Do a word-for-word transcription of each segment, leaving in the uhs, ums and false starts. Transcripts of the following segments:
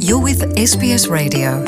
You're with S B S Radio.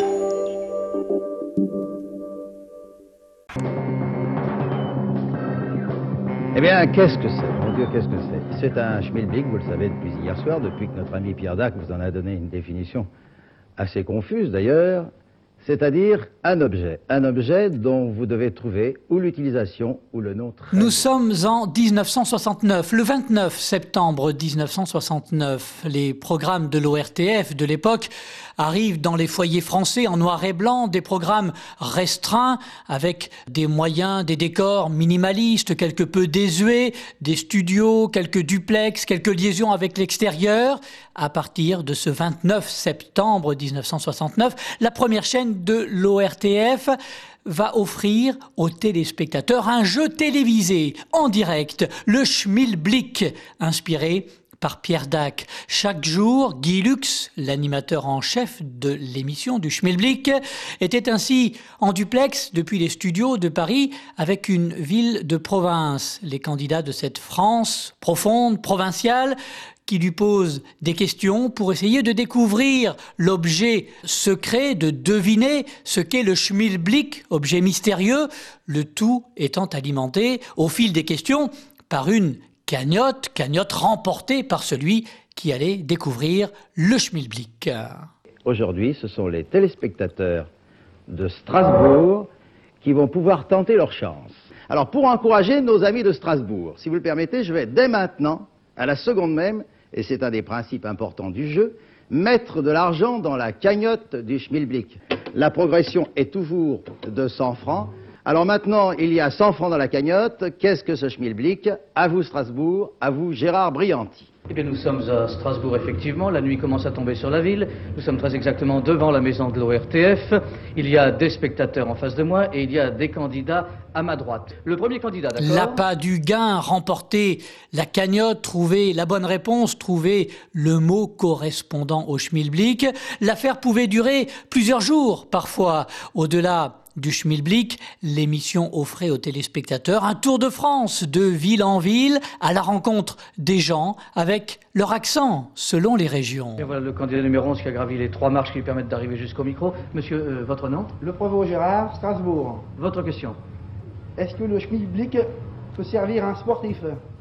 Eh bien, qu'est-ce que c'est? Mon Dieu, qu'est-ce que c'est? C'est un schmilblick, vous le savez depuis hier soir, depuis que notre ami Pierre Dac vous en a donné une définition assez confuse d'ailleurs, c'est-à-dire un objet. Un objet dont vous devez trouver ou l'utilisation ou le nom très... Nous sommes en dix-neuf cent soixante-neuf, le vingt-neuf septembre dix-neuf cent soixante-neuf. Les programmes de l'O R T F de l'époque arrivent dans les foyers français en noir et blanc, des programmes restreints avec des moyens, des décors minimalistes, quelque peu désuets, des studios, quelques duplex, quelques liaisons avec l'extérieur. À partir de ce vingt-neuf septembre dix-neuf cent soixante-neuf, la première chaîne de l'O R T F va offrir aux téléspectateurs un jeu télévisé en direct, le Schmilblick, inspiré par Pierre Dac. Chaque jour, Guy Lux, l'animateur en chef de l'émission du Schmilblick, était ainsi en duplex depuis les studios de Paris avec une ville de province. Les candidats de cette France profonde, provinciale, qui lui pose des questions pour essayer de découvrir l'objet secret, de deviner ce qu'est le Schmilblick, objet mystérieux, le tout étant alimenté au fil des questions par une cagnotte, cagnotte remportée par celui qui allait découvrir le Schmilblick. Aujourd'hui, ce sont les téléspectateurs de Strasbourg qui vont pouvoir tenter leur chance. Alors, pour encourager nos amis de Strasbourg, si vous le permettez, je vais dès maintenant, à la seconde même, et c'est un des principes importants du jeu, mettre de l'argent dans la cagnotte du Schmilblick. La progression est toujours de cent francs. Alors maintenant, il y a cent francs dans la cagnotte. Qu'est-ce que ce Schmilblick? À vous Strasbourg, à vous Gérard Brianti. Eh bien, nous sommes à Strasbourg, effectivement. La nuit commence à tomber sur la ville. Nous sommes très exactement devant la maison de l'O R T F. Il y a des spectateurs en face de moi et il y a des candidats à ma droite. Le premier candidat, d'accord? L'appât du gain, remporter la cagnotte, trouver la bonne réponse, trouver le mot correspondant au Schmilblick. L'affaire pouvait durer plusieurs jours, parfois. Au-delà du Schmilblick, l'émission offrait aux téléspectateurs un tour de France, de ville en ville, à la rencontre des gens avec leur accent, selon les régions. Et voilà le candidat numéro onze qui a gravi les trois marches qui lui permettent d'arriver jusqu'au micro. Monsieur, euh, votre nom? Le Provost Gérard, Strasbourg. Votre question? Est-ce que le Schmilblick peut servir à un sportif?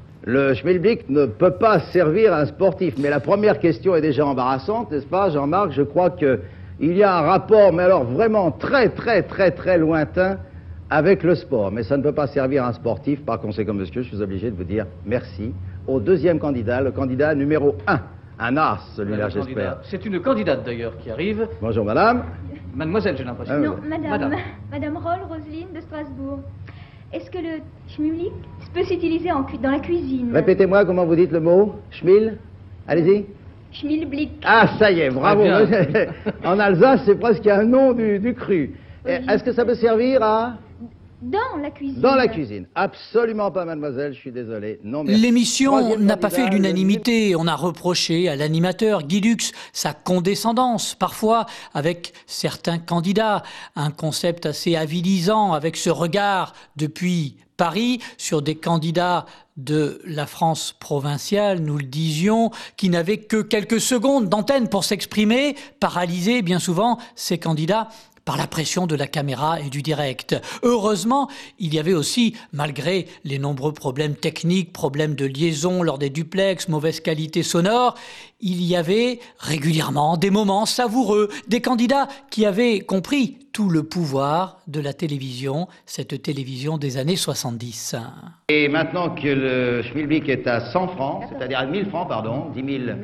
Le Schmilblick ne peut pas servir à un sportif, mais la première question est déjà embarrassante, n'est-ce pas, Jean-Marc? Je crois que il y a un rapport, mais alors vraiment très, très, très, très lointain avec le sport. Mais ça ne peut pas servir à un sportif. Par conséquent, monsieur, je suis obligé de vous dire merci au deuxième candidat, le candidat numéro un. Un as, celui-là, j'espère. C'est une candidate, d'ailleurs, qui arrive. Bonjour, madame. Mademoiselle, j'ai l'impression. Ah, Non, oui. madame. Madame. Madame Roll, Roselyne de Strasbourg. Est-ce que le Schmilblick peut s'utiliser en cu- dans la cuisine? Répétez-moi comment vous dites le mot. Schmil. Allez-y. Schmilblick. Ah, ça y est, bravo. Très bien. En Alsace, c'est presque un nom du, du cru. Et Est-ce que ça peut servir à... Dans la cuisine. Dans la cuisine. Absolument pas, mademoiselle, je suis désolé. Non, merci. L'émission Troisième n'a pas candidat, fait le- l'unanimité. On a reproché à l'animateur Guy Lux sa condescendance, parfois avec certains candidats. Un concept assez avilisant avec ce regard depuis Paris sur des candidats de la France provinciale, nous le disions, qui n'avaient que quelques secondes d'antenne pour s'exprimer, paralysés bien souvent ces candidats par la pression de la caméra et du direct. Heureusement, il y avait aussi, malgré les nombreux problèmes techniques, problèmes de liaison lors des duplex, mauvaise qualité sonore, il y avait régulièrement des moments savoureux, des candidats qui avaient compris tout le pouvoir de la télévision, cette télévision des années soixante-dix. Et maintenant que le Schmilblick est à cent francs, c'est-à-dire à mille francs, pardon, dix mille,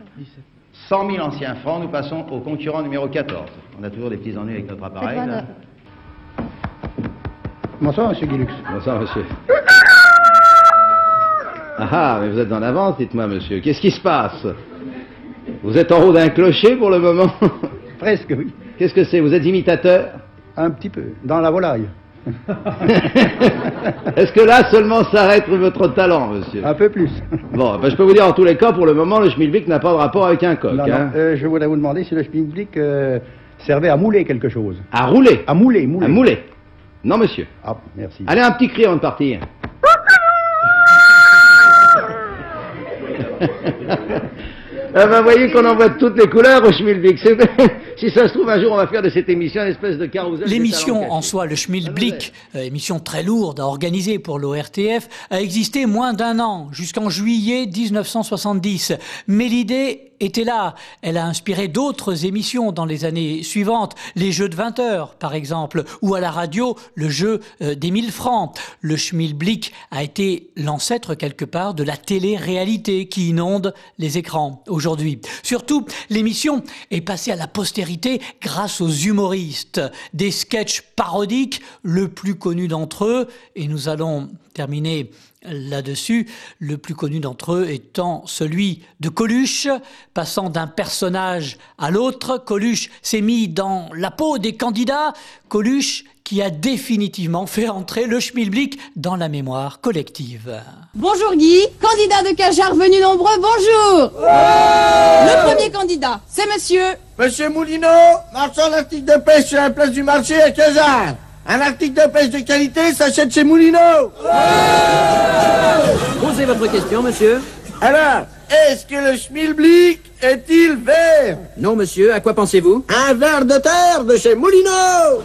cent mille anciens francs, nous passons au concurrent numéro quatorze. On a toujours des petits ennuis avec notre appareil. Là. Bonsoir, monsieur Guy Lux. Bonsoir, monsieur. Ah ah, mais vous êtes en avance, dites-moi, monsieur. Qu'est-ce qui se passe? Vous êtes en haut d'un clocher pour le moment? Presque, oui. Qu'est-ce que c'est? Vous êtes imitateur? Un petit peu. Dans la volaille. Est-ce que là seulement s'arrête votre talent, monsieur? Un peu plus. Bon, ben, je peux vous dire en tous les cas, pour le moment, le Schmilblick n'a pas de rapport avec un coq. Non, hein. non, euh, je voudrais vous demander si le Schmilblick euh, servait à mouler quelque chose. À rouler. À mouler, mouler. À mouler. Non, monsieur. Ah, merci. Allez, un petit cri avant de partir. Ah ben, voyez qu'on en voit de toutes les couleurs au Schmilblick. C'est... Si ça se trouve, un jour, on va faire de cette émission une espèce de carrousel. L'émission en soi, le Schmilblick, euh, émission très lourde à organiser pour l'O R T F, a existé moins d'un an, jusqu'en juillet dix-neuf cent soixante-dix. Mais l'idée était là. Elle a inspiré d'autres émissions dans les années suivantes. Les jeux de vingt heures, par exemple, ou à la radio, le jeu euh, des mille francs. Le Schmilblick a été l'ancêtre quelque part de la télé-réalité qui inonde les écrans aujourd'hui. Surtout, l'émission est passée à la postérité grâce aux humoristes. Des sketchs parodiques, le plus connu d'entre eux, et nous allons terminer là-dessus, le plus connu d'entre eux étant celui de Coluche. Passant d'un personnage à l'autre, Coluche s'est mis dans la peau des candidats. Coluche qui a définitivement fait entrer le Schmilblick dans la mémoire collective. Bonjour Guy, candidat de Cajar venu nombreux, bonjour. Ouais. Le premier candidat, c'est monsieur... Monsieur Moulineau, marchand d'articles de pêche sur la place du marché à Cajar. Un article de pêche de qualité s'achète chez Moulineau. Ouais. Posez votre question, monsieur. Alors, est-ce que le Schmilblick est-il vert? Non, monsieur, à quoi pensez-vous? Un ver de terre de chez Moulineau.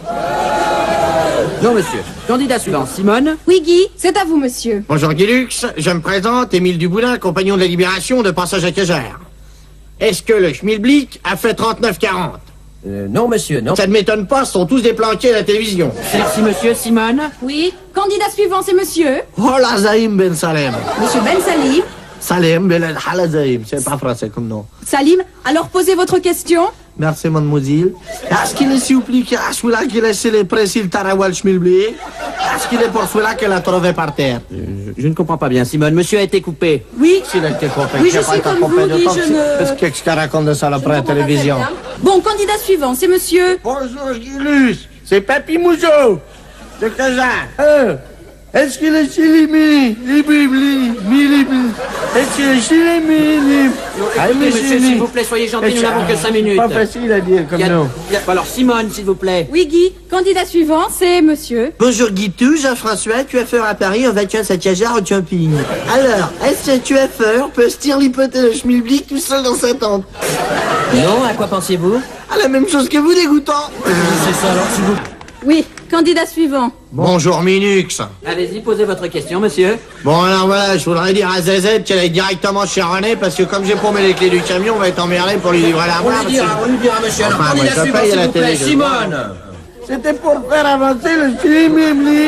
Non, monsieur. Candidat suivant, Simone. Oui, Guy, c'est à vous, monsieur. Bonjour, Guy Lux. Je me présente, Émile Duboulin, compagnon de la Libération de passage à Cajar. Est-ce que le Schmilblick a fait trente-neuf quarante? Euh, non, monsieur, non. Ça ne m'étonne pas, ils sont tous déplanqués à la télévision. Merci, monsieur. Simone. Oui, candidat suivant, c'est monsieur... Oh, la Zaïm Ben Salem. Monsieur Ben Salim. Salem Ben Halazaïm, c'est pas français comme nom. Salim, alors posez votre question. Merci, mademoiselle. Est-ce qu'il est s'il vous plaît, à celui-là qui laissait les précils Tarawal Schmilblick? Est-ce qu'il est pour celui-là qu'elle a trouvé par terre? Euh, je, je ne comprends pas bien, Simone. Monsieur a été coupé. Oui. S'il a été coupé. Oui, je suis comme vous, Guy, je ne... Qu'est-ce qu'elle raconte de ça, après la télévision? Bon, candidat suivant, c'est monsieur... Bonjour, Gilus. C'est Papy Moujo. De Cajar. Euh, est-ce qu'il est chilimi? Libibli, milibli. Est-ce qu'il est chilimi? Libibli. Écoutez, monsieur, s'il vous plaît, soyez gentil, nous n'avons que cinq minutes. Pas facile à dire comme a, nom. A, alors, Simone, s'il vous plaît. Oui, Guy, candidat suivant, c'est monsieur... Bonjour Guitou, Jean-François, Q F R à Paris en vacances à Cajar au camping. Alors, est-ce que Q F R peut se tirer l'hypothèse de Schmilblick tout seul dans sa tente? Non, à quoi pensez-vous? À la même chose que vous, dégoûtant. C'est ça, alors, s'il vous plaît. Oui, candidat suivant. Bonjour Minux. Allez-y, posez votre question, monsieur. Bon, alors voilà, je voudrais dire à Zezette qu'elle aille directement chez René, parce que comme j'ai paumé les clés du camion, on va être emmerdé pour lui livrer la On lui dira, on lui dira, monsieur. Alors, candidat suivant, s'il vous plaît, Simone. C'était pour faire avancer le Schmilblick.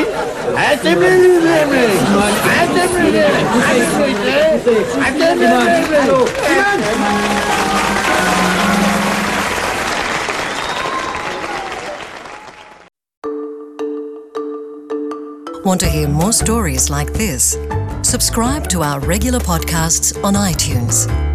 Want to hear more stories like this? Subscribe to our regular podcasts on iTunes.